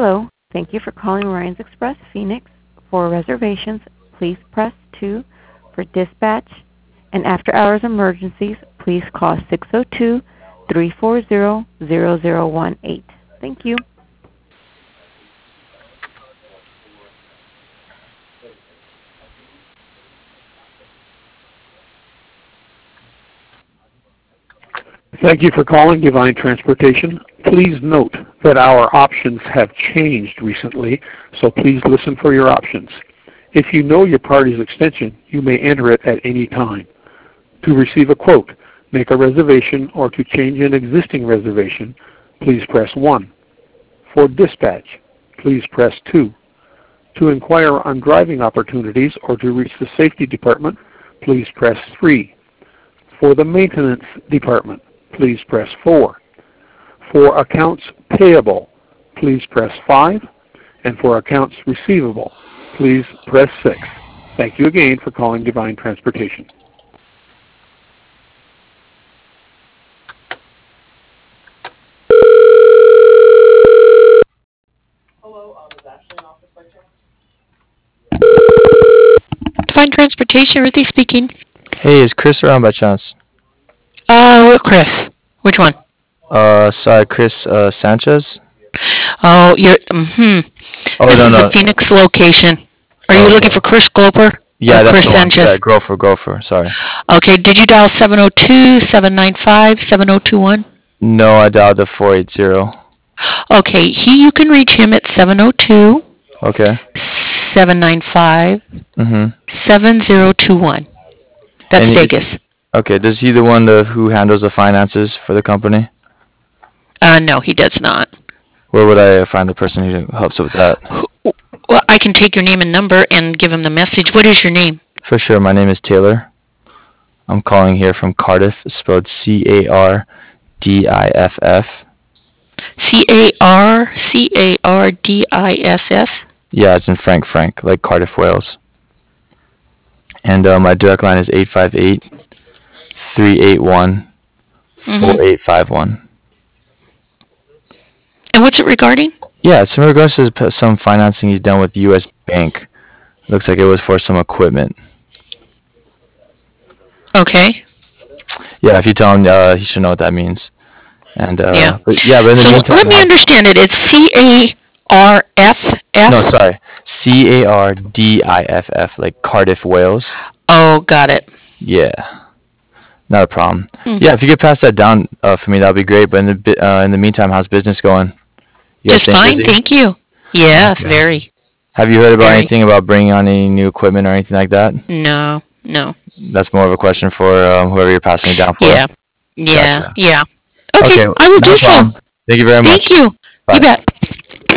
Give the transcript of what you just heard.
Hello. Thank you for calling Ryan's Express Phoenix. For reservations, please press 2. For dispatch and after-hours emergencies, please call 602-340-0018. Thank you. Thank you for calling Divine Transportation. Please note that our options have changed recently, so please listen for your options. If you know your party's extension, you may enter it at any time. To receive a quote, make a reservation, or to change an existing reservation, please press 1. For dispatch, please press 2. To inquire on driving opportunities or to reach the safety department, please press 3. For the maintenance department, please press 4. For accounts payable, please press 5. And for accounts receivable, please press 6. Thank you again for calling Divine Transportation. Divine Transportation, Ruthie speaking. Hey, is Chris around by chance? What Chris? Which one? Sorry, Chris Sanchez? Oh, you're, Oh, This no, is the no. Phoenix location. Are you Oh, looking okay. for Chris Gloper? Yeah, Or that's Chris the one. Sanchez? Yeah, Grofer, sorry. Okay, did you dial 702-795-7021? No, I dialed the 480. Okay, you can reach him at 702 Okay. 795 Mm-hmm. 7021. That's And Vegas. okay, does he the one who handles the finances for the company? No, he does not. Where would I find the person who helps with that? Well, I can take your name and number and give him the message. What is your name? For sure, my name is Taylor. I'm calling here from Cardiff, spelled Cardiff. Carcardiss? Yeah, it's in Frank, like Cardiff, Wales. And my direct line is 858-381-4851. And what's it regarding? Yeah, it's in regards to some financing he's done with U.S. Bank. Looks like it was for some equipment. Okay. Yeah, if you tell him, he should know what that means. And Yeah. but in the So meantime, let me understand it. It's CARFF? no, sorry, Cardiff, like Cardiff, Wales. Oh, got it. Yeah, not a problem. Hmm. Yeah, if you could pass that down for me, that'd be great. But in the meantime, how's business going? You guys Just staying fine, busy? thank you. Yes, Okay. very. Have you heard about Very. anything about bringing on any new equipment or anything like that? No. That's more of a question for whoever you're passing it down for. Yeah. Gotcha. Yeah. Okay, Okay, I will not do a so. problem. Thank you very much. Thank you. Bye. You bet.